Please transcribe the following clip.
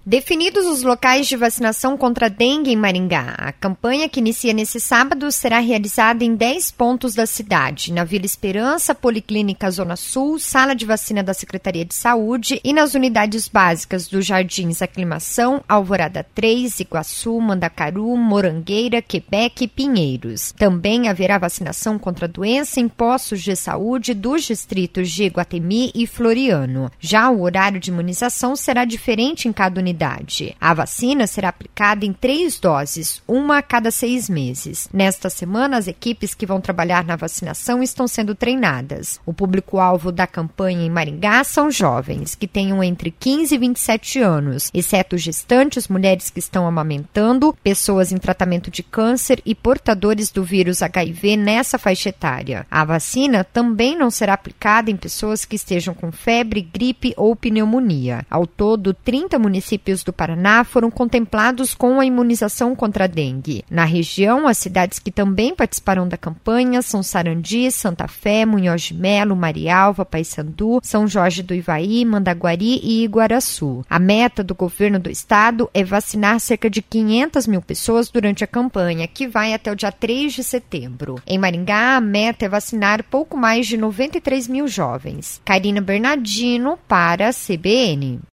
Definidos os locais de vacinação contra a dengue em Maringá, a campanha que inicia nesse sábado será realizada em 10 pontos da cidade, na Vila Esperança, Policlínica Zona Sul, Sala de Vacina da Secretaria de Saúde e nas unidades básicas dos Jardins Aclimação, Alvorada 3, Iguaçu, Mandacaru, Morangueira, Quebec e Pinheiros. Também haverá vacinação contra a doença em postos de saúde dos distritos de Iguatemi e Floriano. Já o horário de imunização será diferente em cada unidade. A vacina será aplicada em 3 doses, uma a cada 6 meses. Nesta semana, as equipes que vão trabalhar na vacinação estão sendo treinadas. O público-alvo da campanha em Maringá são jovens, que tenham entre 15 e 27 anos, exceto gestantes, mulheres que estão amamentando, pessoas em tratamento de câncer e portadores do vírus HIV nessa faixa etária. A vacina também não será aplicada em pessoas que estejam com febre, gripe ou pneumonia. Ao todo, 30 municípios do Paraná foram contemplados com a imunização contra a dengue. Na região, as cidades que também participarão da campanha são Sarandi, Santa Fé, Munhoz de Melo, Marialva, Paissandu, São Jorge do Ivaí, Mandaguari e Iguaraçu. A meta do governo do estado é vacinar cerca de 500 mil pessoas durante a campanha, que vai até o dia 3 de setembro. Em Maringá, a meta é vacinar pouco mais de 93 mil jovens. Karina Bernardino para a CBN.